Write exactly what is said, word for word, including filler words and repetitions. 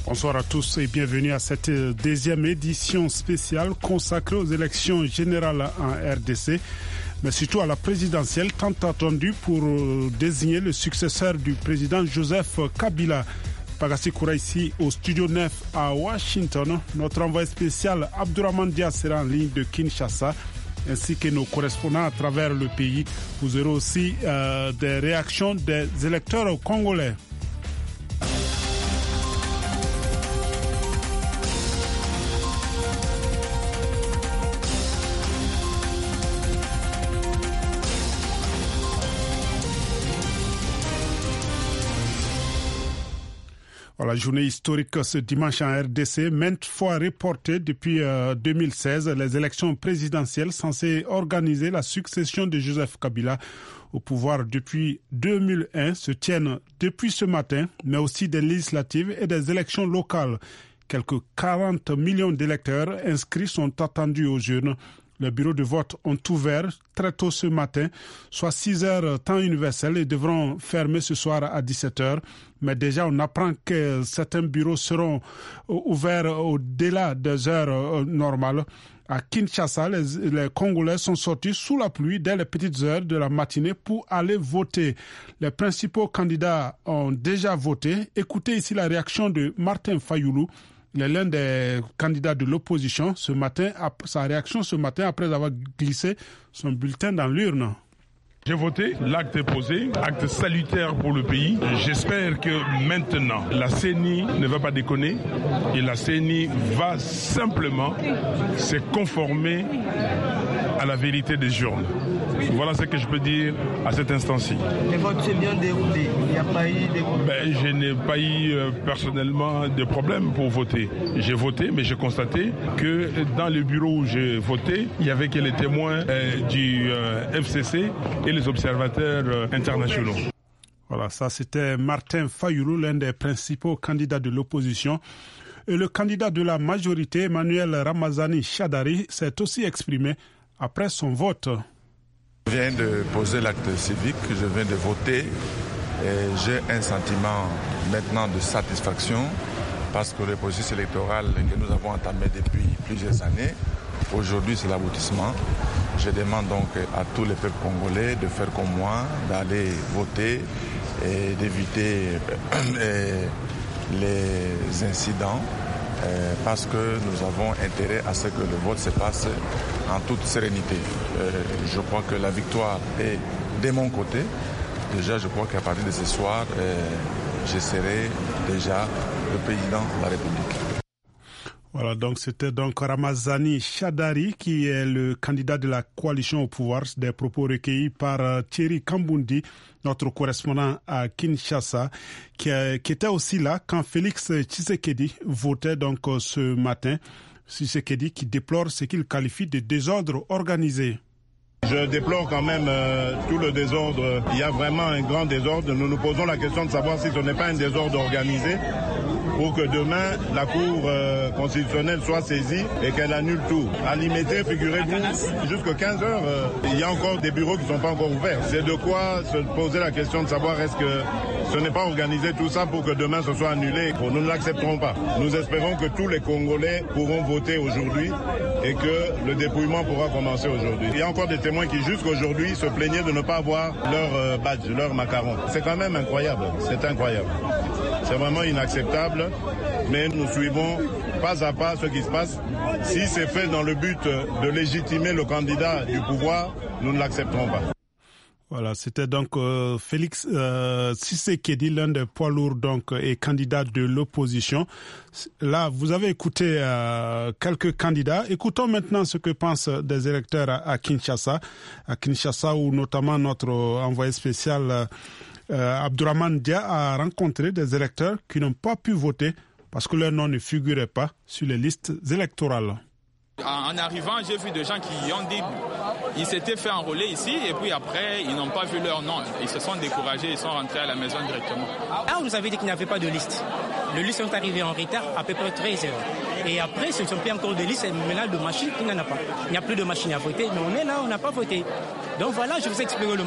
Bonsoir à tous et bienvenue à cette deuxième édition spéciale consacrée aux élections générales en R D C, mais surtout à la présidentielle tant attendue pour désigner le successeur du président Joseph Kabila. Pagassi Koura ici au studio neuf à Washington. Notre envoyé spécial Abdourahmane Dia sera en ligne de Kinshasa, ainsi que nos correspondants à travers le pays. Vous aurez aussi euh, des réactions des électeurs congolais. La journée historique ce dimanche en R D C, maintes fois reportée depuis euh, deux mille seize, les élections présidentielles censées organiser la succession de Joseph Kabila au pouvoir depuis deux mille un se tiennent depuis ce matin, mais aussi des législatives et des élections locales. Quelques quarante millions d'électeurs inscrits sont attendus aux urnes. Les bureaux de vote ont ouvert très tôt ce matin, soit six heures temps universel, et devront fermer ce soir à dix-sept heures. Mais déjà, on apprend que certains bureaux seront ouverts au-delà des heures normales. À Kinshasa, les, les Congolais sont sortis sous la pluie dès les petites heures de la matinée pour aller voter. Les principaux candidats ont déjà voté. Écoutez ici la réaction de Martin Fayoulou. Il est l'un des candidats de l'opposition ce matin, sa réaction ce matin après avoir glissé son bulletin dans l'urne. J'ai voté, l'acte est posé, acte salutaire pour le pays. J'espère que maintenant, la C E N I ne va pas déconner et la C E N I va simplement se conformer à la vérité des urnes. Voilà ce que je peux dire à cet instant-ci. Les votes s'est bien déroulé, il n'y a pas eu de... Ben, je n'ai pas eu euh, personnellement de problème pour voter. J'ai voté, mais j'ai constaté que dans le bureau où j'ai voté, il n'y avait que les témoins euh, du euh, F C C et les observateurs euh, internationaux. Voilà, ça c'était Martin Fayoulou, l'un des principaux candidats de l'opposition. Et le candidat de la majorité, Emmanuel Ramazani Shadari, s'est aussi exprimé après son vote. Je viens de poser l'acte civique, je viens de voter et j'ai un sentiment maintenant de satisfaction parce que le processus électoral que nous avons entamé depuis plusieurs années, aujourd'hui c'est l'aboutissement. Je demande donc à tous les peuples congolais de faire comme moi, d'aller voter et d'éviter les incidents. Euh, parce que nous avons intérêt à ce que le vote se passe en toute sérénité. Euh, je crois que la victoire est de mon côté. Déjà, je crois qu'à partir de ce soir, euh, je serai déjà le président de la République. Voilà, donc c'était donc Ramazani Shadari qui est le candidat de la coalition au pouvoir. Des propos recueillis par uh, Thierry Kambundi, notre correspondant à Kinshasa, qui, a, qui était aussi là quand Félix Tshisekedi votait donc uh, ce matin. Tshisekedi qui déplore ce qu'il qualifie de désordre organisé. Je déplore quand même euh, tout le désordre. Il y a vraiment un grand désordre. Nous nous posons la question de savoir si ce n'est pas un désordre organisé pour que demain la Cour euh, constitutionnelle soit saisie et qu'elle annule tout. À Limité, figurez-vous, jusqu'à quinze heures, euh, il y a encore des bureaux qui ne sont pas encore ouverts. C'est de quoi se poser la question de savoir est-ce que ce n'est pas organisé tout ça pour que demain ce soit annulé. Bon, nous ne l'accepterons pas. Nous espérons que tous les Congolais pourront voter aujourd'hui et que le dépouillement pourra commencer aujourd'hui. Il y a encore des témoins qui jusqu'aujourd'hui se plaignaient de ne pas avoir leur euh, badge, leur macaron. C'est quand même incroyable, c'est incroyable. C'est vraiment inacceptable, mais nous suivons pas à pas ce qui se passe. Si c'est fait dans le but de légitimer le candidat du pouvoir, nous ne l'accepterons pas. Voilà, c'était donc euh, Félix euh, Tshisekedi, l'un des poids lourds donc et candidat de l'opposition. Là, vous avez écouté euh, quelques candidats. Écoutons maintenant ce que pensent des électeurs à, à Kinshasa, à Kinshasa où notamment notre envoyé spécial euh, Abdourahmane Dia a rencontré des électeurs qui n'ont pas pu voter parce que leur nom ne figurait pas sur les listes électorales. En arrivant, j'ai vu des gens qui ont dit, ils s'étaient fait enrôler ici et puis après, ils n'ont pas vu leur nom. Ils se sont découragés, ils sont rentrés à la maison directement. Ah, on nous avait dit qu'il n'y avait pas de liste. Les listes sont arrivées en retard à peu près treize heures. Et après, ce ne sont plus encore de listes, maintenant de machines, il n'y en a pas. Il n'y a plus de machines à voter, mais on est là, on n'a pas voté. Donc voilà, je vous explique le